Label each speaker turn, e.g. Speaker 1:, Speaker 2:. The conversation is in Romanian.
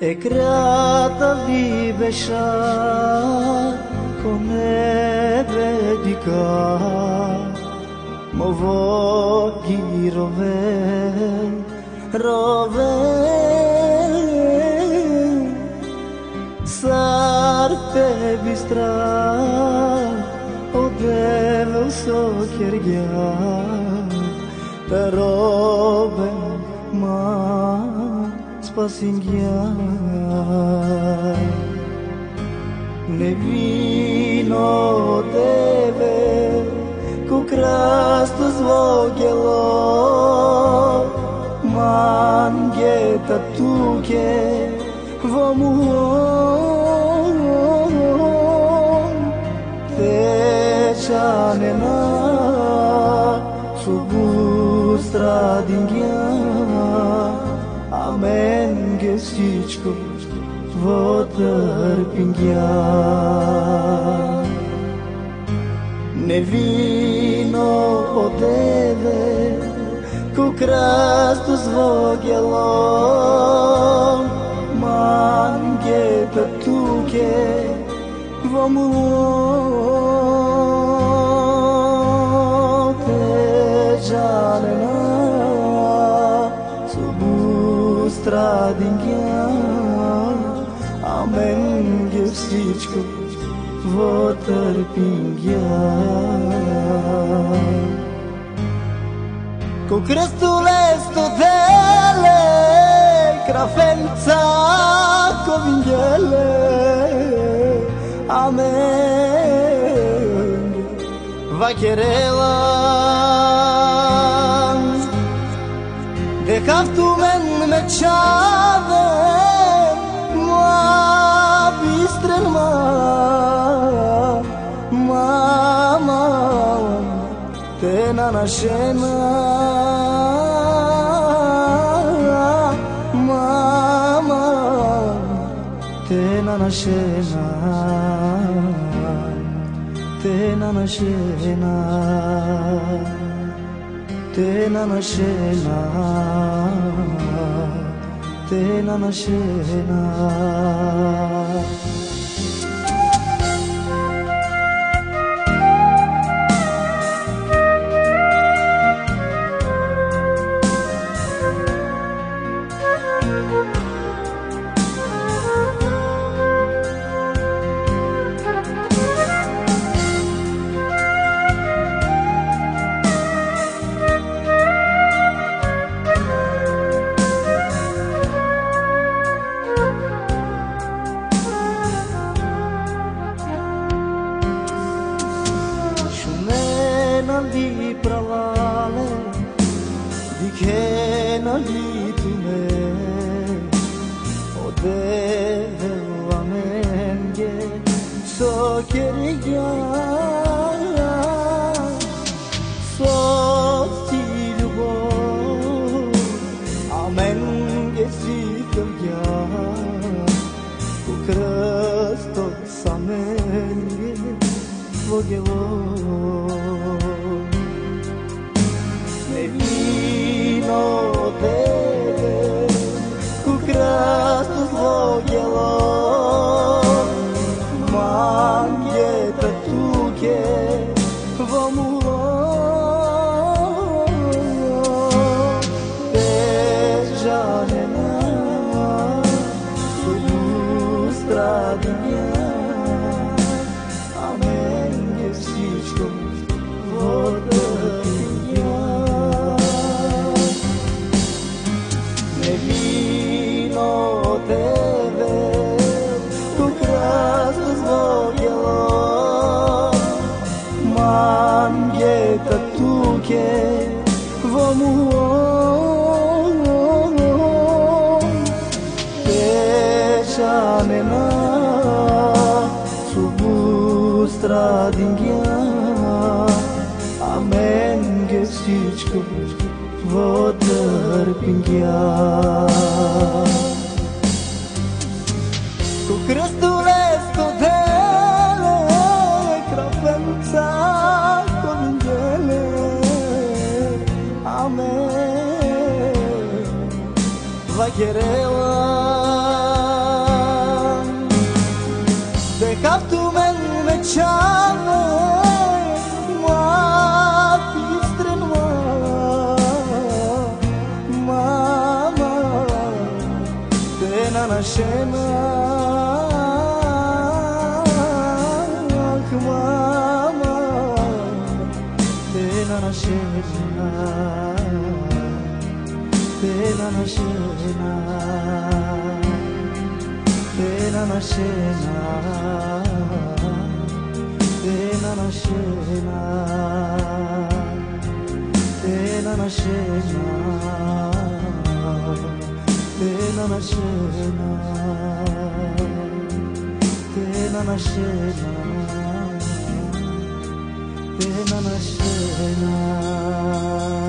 Speaker 1: E creata libesha con ebedica mo voglio roven sarte bistra o devo so kjergja roven ma spasingja ne vino deve ku krasto zvogelo man geta tuke vomu te chanena subu stradingja amen gestičko votrpingja ne vino odeve ku krasto zvogelo man geta tuke vomu te žalena subu stradingja amen gestičko votrpingja cu crestule studele crafența covinghele amen vacherela de caftu men mechave moa bistren mama te nanashena mama te nanashena te nanashena te nanashena te nanashena di pravale di che non li tu me o deve la menge so che riga so ti любовь a menge si kavya u krasto sa menge vogelo vino deve cu krasto zvogelo man geta tuke vomu te žalena subu stradinja amen gestičko votrpingja ne vino tebe ku krasto zvogelo man geta tuke vomu te žalena subu stradinja amen gestičko votrpingja cu crestule studele crafența covinghele amen vacherela ciane ma pistrenua mama tena na shena mama tena na shena tena na shena tena na shena tena na shena tena na shena tena na shena tena na shena tena na shena